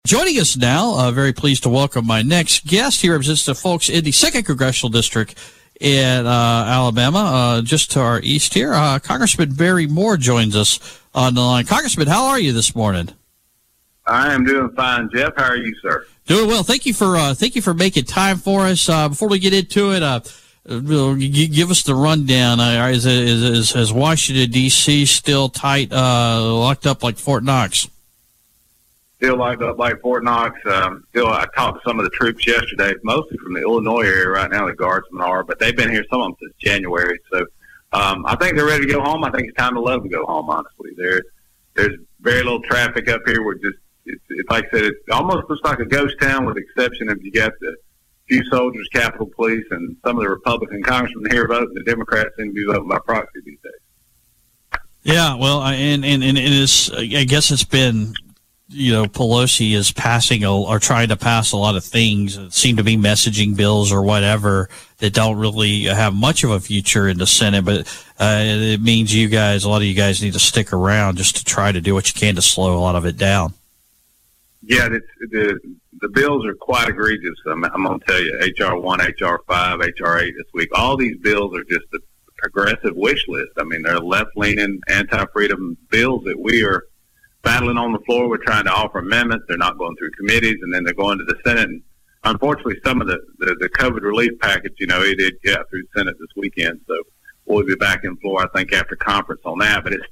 Joining us now, very pleased to welcome my next guest. He represents the folks in the 2nd Congressional District in Alabama, just to our east here. Congressman Barry Moore joins us on the line. Congressman, how are you this morning? I am doing fine, Jeff. How are you, sir? Doing well. Thank you for making time for us. Before we get into it, give us the rundown. Is Washington D.C. still tight, locked up like Fort Knox? Still locked up like Fort Knox. I talked to some of the troops yesterday, mostly from the Illinois area right now, the guardsmen are, but they've been here, some of them, since January. So I think they're ready to go home. I think it's time to let them go home, honestly. There's very little traffic up here. It's like I said, it almost looks like a ghost town with the exception of you got the few soldiers, Capitol Police, and some of the Republican congressmen here voting. The Democrats seem to be voting by proxy these days. Yeah, well, and it's, I guess it's been, Pelosi is passing or trying to pass a lot of things that seem to be messaging bills or whatever that don't really have much of a future in the Senate. But it means a lot of you guys need to stick around just to try to do what you can to slow a lot of it down. Yeah, the bills are quite egregious. I'm going to tell you, H.R. 1, H.R. 5, H.R. 8 this week. All these bills are just a progressive wish list. I mean, they're left-leaning, anti-freedom bills that we are battling on the floor. We're trying to offer amendments. They're not going through committees, and then they're going to the Senate. And unfortunately, some of the COVID relief package, it did get through the Senate this weekend. So we'll be back in floor, I think, after conference on that. But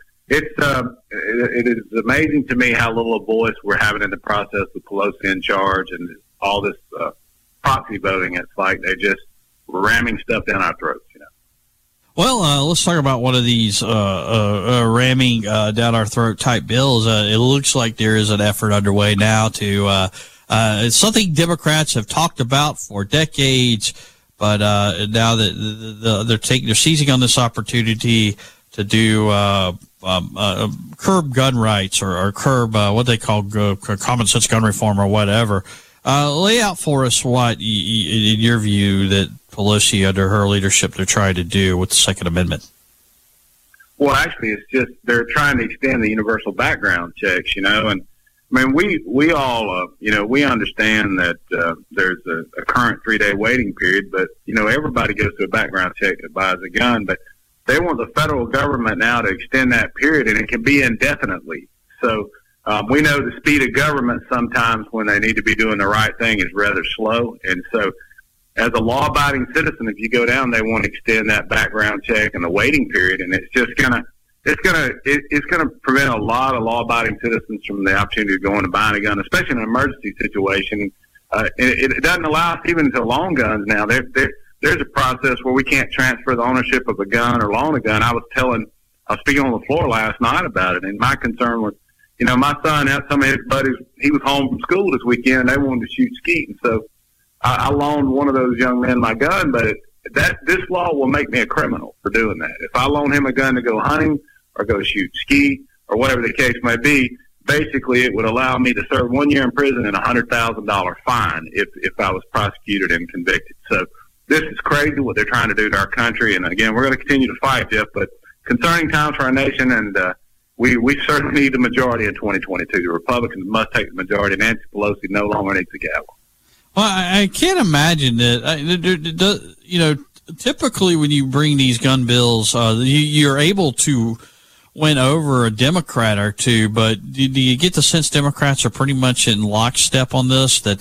it is amazing to me how little a voice we're having in the process with Pelosi in charge and all this proxy voting. It's like they're just ramming stuff down our throats, Well, let's talk about one of these ramming down our throat type bills. It looks like there is an effort underway now to it's something Democrats have talked about for decades, but now that they're seizing on this opportunity to do curb gun rights or curb what they call common sense gun reform or whatever. Lay out for us what, in your view, that Pelosi, under her leadership, they're trying to do with the Second Amendment. Well, actually, it's just they're trying to extend the universal background checks, and I mean, we all, we understand that there's a current 3-day waiting period, but, everybody goes through a background check that buys a gun, but they want the federal government now to extend that period, and it can be indefinitely. So we know the speed of government sometimes when they need to be doing the right thing is rather slow, and so as a law-abiding citizen, if you go down, they want to extend that background check and the waiting period, and it's just gonna prevent a lot of law-abiding citizens from the opportunity of going and buying a gun, especially in an emergency situation. It doesn't allow us even to loan guns now. There's a process where we can't transfer the ownership of a gun or loan a gun. I was speaking on the floor last night about it, and my concern was, my son had some of his buddies. He was home from school this weekend, and they wanted to shoot skeet, and so I loaned one of those young men my gun, but this law will make me a criminal for doing that. If I loan him a gun to go hunting or go shoot skeet or whatever the case may be, basically it would allow me to serve 1 year in prison and a $100,000 fine if I was prosecuted and convicted. So this is crazy what they're trying to do to our country. And again, we're going to continue to fight, Jeff, but concerning times for our nation, and we certainly need the majority in 2022. The Republicans must take the majority. Nancy Pelosi no longer needs a gavel. Well, I can't imagine that, typically when you bring these gun bills, you're able to win over a Democrat or two, but do you get the sense Democrats are pretty much in lockstep on this, that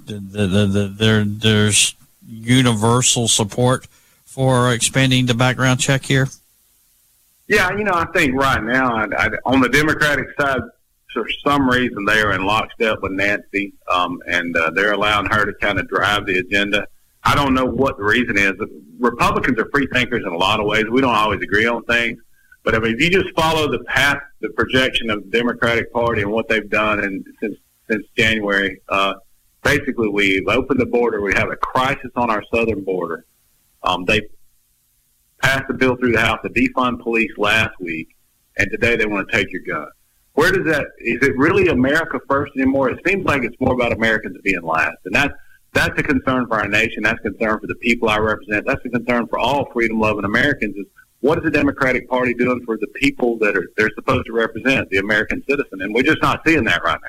there's universal support for expanding the background check here? Yeah, I think right now, on the Democratic side, for some reason, they are in lockstep with Nancy, and they're allowing her to kind of drive the agenda. I don't know what the reason is. Republicans are free thinkers in a lot of ways. We don't always agree on things. But, I mean, if you just follow the path, the projection of the Democratic Party and what they've done since January, basically we've opened the border. We have a crisis on our southern border. They passed the bill through the House to defund police last week, and today they want to take your gun. Where does that – is it really America first anymore? It seems like it's more about Americans being last. And that's a concern for our nation. That's a concern for the people I represent. That's a concern for all freedom-loving Americans is what is the Democratic Party doing for the people that they're supposed to represent, the American citizen? And we're just not seeing that right now.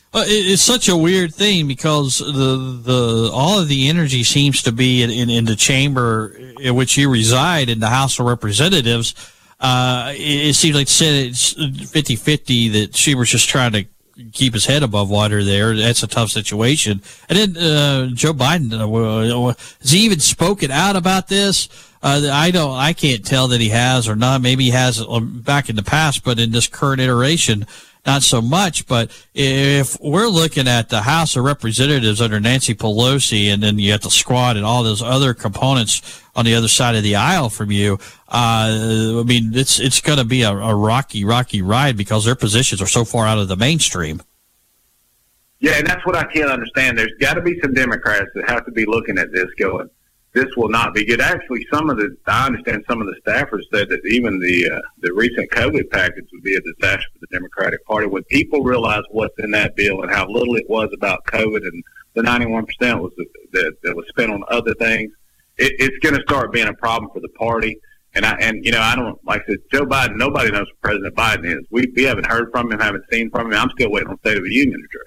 It's such a weird thing because the all of the energy seems to be in the chamber in which you reside in the House of Representatives. It seems like it's 50-50 that Schumer's just trying to keep his head above water there. That's a tough situation. And then Joe Biden, has he even spoken out about this? I can't tell that he has or not. Maybe he has back in the past, but in this current iteration, not so much. But if we're looking at the House of Representatives under Nancy Pelosi, and then you have the squad and all those other components on the other side of the aisle from you, I mean, it's going to be a rocky ride because their positions are so far out of the mainstream. Yeah, and that's what I can't understand. There's got to be some Democrats that have to be looking at this going, this will not be good. Actually, I understand some of the staffers said that even the recent COVID package would be a disaster for the Democratic Party. When people realize what's in that bill and how little it was about COVID and the 91% was that was spent on other things, it's going to start being a problem for the party. And I don't, like I said, Joe Biden, nobody knows who President Biden is. We haven't heard from him, haven't seen from him. I'm still waiting on State of the Union address.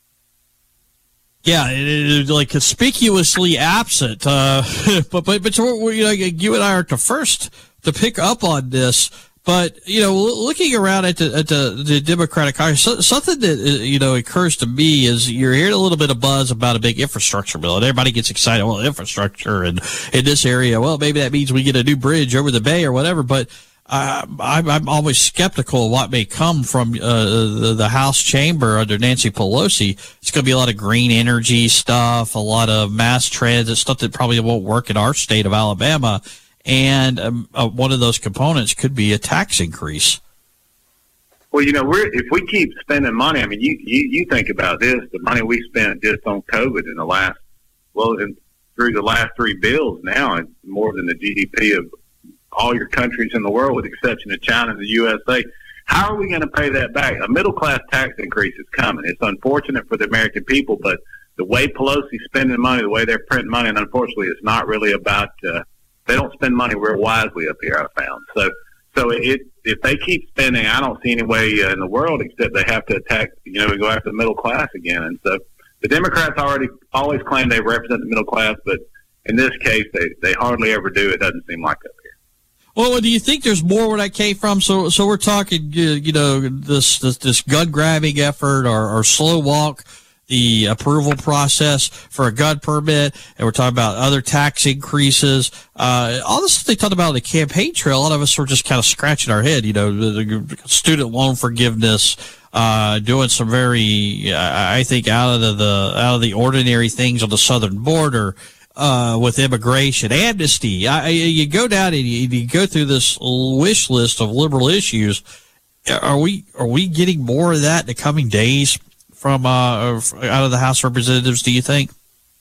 Yeah, it like conspicuously absent. But you and I are the first to pick up on this. But looking around at the Democratic Congress, something that occurs to me is you're hearing a little bit of buzz about a big infrastructure bill, and everybody gets excited. Well, infrastructure, and in this area, well, maybe that means we get a new bridge over the bay or whatever. But I'm always skeptical of what may come from the House chamber under Nancy Pelosi. It's going to be a lot of green energy stuff, a lot of mass transit stuff that probably won't work in our state of Alabama. And one of those components could be a tax increase. Well, if we keep spending money, I mean, you think about this, the money we spent just on COVID in through the last three bills now, it's more than the GDP of all your countries in the world, with the exception of China and the USA. How are we going to pay that back? A middle-class tax increase is coming. It's unfortunate for the American people, but the way Pelosi's spending money, the way they're printing money, and unfortunately it's not really about they don't spend money real wisely up here, I found. So if they keep spending, I don't see any way in the world except they have to attack, go after the middle class again. And so the Democrats always claim they represent the middle class, but in this case, they hardly ever do. It doesn't seem like up here. Well, do you think there's more where that came from? So we're talking, this gun grabbing effort or slow walk the approval process for a gun permit, and we're talking about other tax increases. All this they talked about on the campaign trail, a lot of us were just kind of scratching our head. The student loan forgiveness, doing some very, I think, out of the ordinary things on the southern border. With immigration, amnesty, you go down and you go through this wish list of liberal issues. Are we getting more of that in the coming days from out of the House of Representatives? Do you think?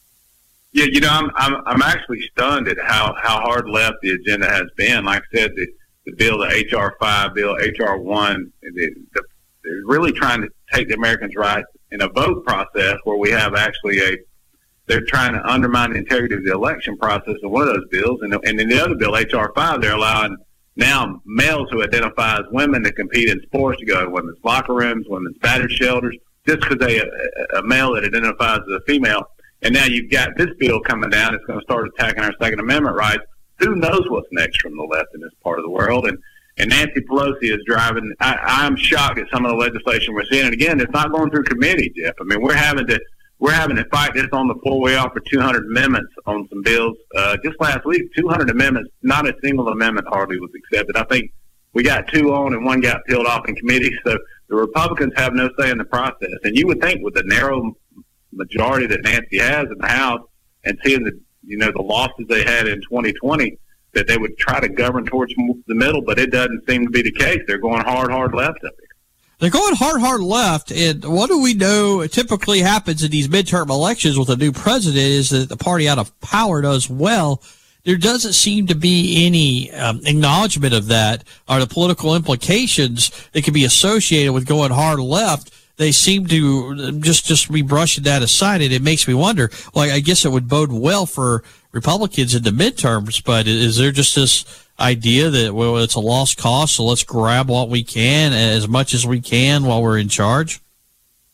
Yeah, I'm actually stunned at how hard left the agenda has been. Like I said, the bill, the HR 5 bill, HR 1, they're really trying to take the Americans' rights in a vote process where we have actually they're trying to undermine the integrity of the election process in one of those bills. And in the other bill, H.R. 5, they're allowing now males who identify as women to compete in sports, to go to women's locker rooms, women's battery shelters, just because a male that identifies as a female. And now you've got this bill coming down. It's going to start attacking our Second Amendment rights. Who knows what's next from the left in this part of the world? And Nancy Pelosi is driving. I'm shocked at some of the legislation we're seeing. And again, it's not going through committee, Jeff. I mean, we're having to fight this on the floor. We offered 200 amendments on some bills. Just last week, 200 amendments, not a single amendment hardly was accepted. I think we got two on and one got peeled off in committee. So the Republicans have no say in the process. And you would think with the narrow majority that Nancy has in the House and seeing the losses they had in 2020, that they would try to govern towards the middle, but it doesn't seem to be the case. They're going hard left up here. They're going hard left, and what do we know typically happens in these midterm elections with a new president is that the party out of power does well. There doesn't seem to be any acknowledgement of that or the political implications that can be associated with going hard left. They seem to just be brushing that aside, and it makes me wonder, well, I guess it would bode well for Republicans in the midterms, but is there just this idea that, well, it's a lost cause, so let's grab what we can, as much as we can while we're in charge?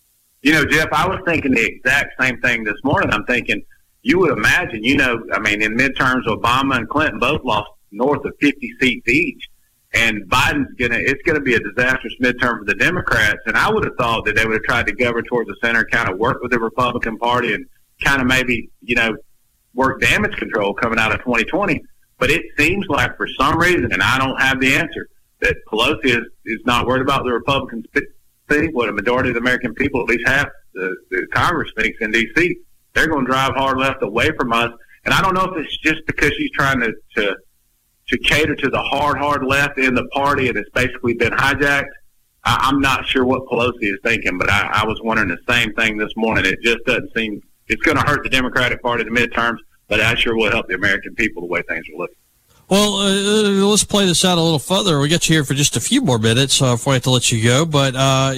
Jeff, I was thinking the exact same thing this morning. I'm thinking, you would imagine, in midterms, Obama and Clinton both lost north of 50 seats each. And it's going to be a disastrous midterm for the Democrats. And I would have thought that they would have tried to govern towards the center, kind of work with the Republican Party and kind of maybe, work damage control coming out of 2020. But it seems like for some reason, and I don't have the answer, that Pelosi is not worried about the Republicans think what a majority of the American people, at least half the Congress thinks in D.C., they're going to drive hard left away from us. And I don't know if it's just because she's trying to cater to the hard left in the party and it's basically been hijacked. I'm not sure what Pelosi is thinking, but I was wondering the same thing this morning. It just doesn't seem – it's going to hurt the Democratic Party in the midterms, but I sure will help the American people the way things are looking. Well, let's play this out a little further. We got you here for just a few more minutes before I have to let you go. But, I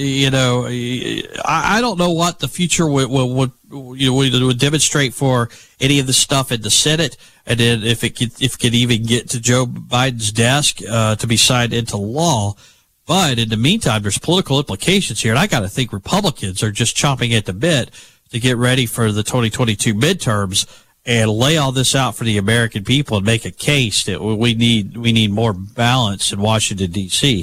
don't know what the future would demonstrate for any of the stuff in the Senate. And then if it could even get to Joe Biden's desk to be signed into law. But in the meantime, there's political implications here. And I got to think Republicans are just chomping at the bit to get ready for the 2022 midterms and lay all this out for the American people and make a case that we need more balance in Washington, D.C.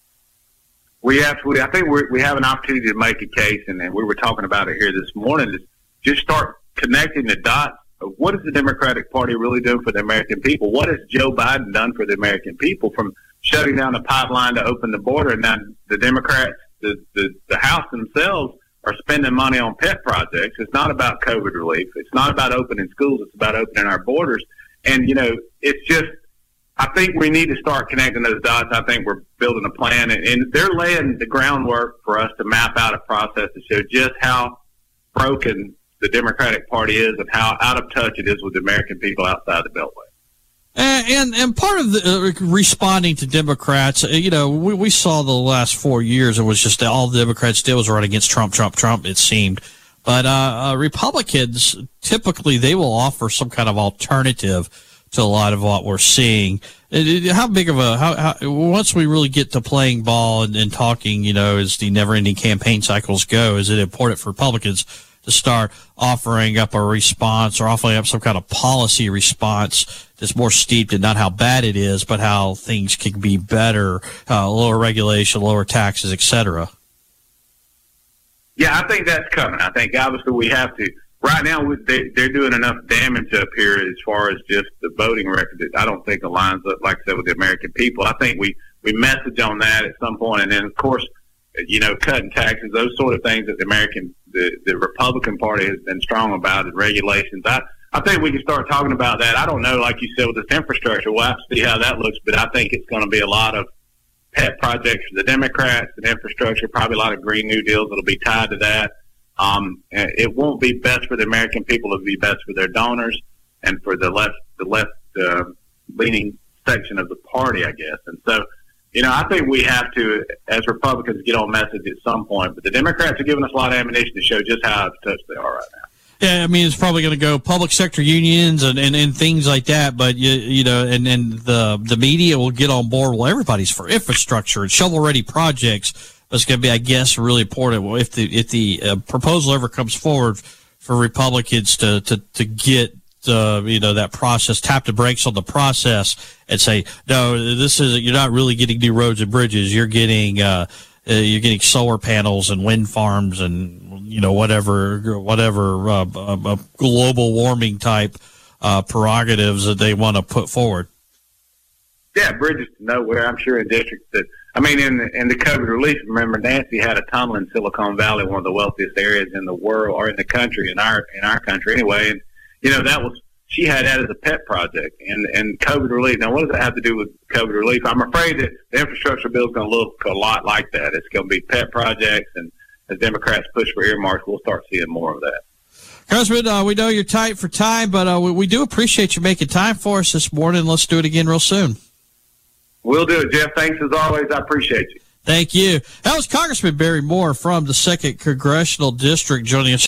We absolutely. I think we have an opportunity to make a case, and we were talking about it here this morning, is just start connecting the dots of what is the Democratic Party really doing for the American people? What has Joe Biden done for the American people, from shutting down the pipeline to open the border? And now the Democrats, the House themselves, are spending money on pet projects. It's not about COVID relief. It's not about opening schools. It's about opening our borders. And, it's just, I think we need to start connecting those dots. I think we're building a plan, and they're laying the groundwork for us to map out a process to show just how broken the Democratic Party is and how out of touch it is with the American people outside the Beltway. And part of the responding to Democrats, we saw the last 4 years, it was just all the Democrats did was run against Trump, it seemed. But Republicans, typically, they will offer some kind of alternative to a lot of what we're seeing. How big of once we really get to playing ball and talking, as the never-ending campaign cycles go, is it important for Republicans to start offering up a response or offering up some kind of policy response that's more steeped in not how bad it is, but how things can be better, lower regulation, lower taxes, etc.? Yeah, I think that's coming. I think obviously we have to. Right now, they're doing enough damage up here as far as just the voting record that I don't think aligns up, like I said, with the American people. I think we message on that at some point, and then of course, cutting taxes, those sort of things that the Republican Party has been strong about, and regulations. I think we can start talking about that. I don't know, like you said, with this infrastructure, we'll have to see how that looks, but I think it's going to be a lot of pet projects for the Democrats and infrastructure, probably a lot of Green New Deals that'll be tied to that. It won't be best for the American people. It'll be best for their donors and for the left leaning section of the party, I guess. And so, I think we have to, as Republicans, get on message at some point. But the Democrats are giving us a lot of ammunition to show just how out of touch they are right now. Yeah, I mean, it's probably going to go public sector unions and things like that. But, and the media will get on board. Well, everybody's for infrastructure and shovel-ready projects. It's going to be, I guess, really important. Well, if the proposal ever comes forward for Republicans to get that process, tap the brakes on the process and say, no, you're not really getting new roads and bridges. You're getting solar panels and wind farms and whatever global warming type prerogatives that they want to put forward. Yeah, bridges to nowhere. I'm sure in districts that. In the COVID relief, remember Nancy had a tunnel in Silicon Valley, one of the wealthiest areas in the world, or in the country, in our country anyway. And she had that as a pet project. And COVID relief. Now, what does that have to do with COVID relief? I'm afraid that the infrastructure bill is going to look a lot like that. It's going to be pet projects, and as Democrats push for earmarks, we'll start seeing more of that. Congressman, we know you're tight for time, but we do appreciate you making time for us this morning. Let's do it again real soon. We'll do it, Jeff. Thanks as always. I appreciate you. Thank you. That was Congressman Barry Moore from the 2nd Congressional District joining us.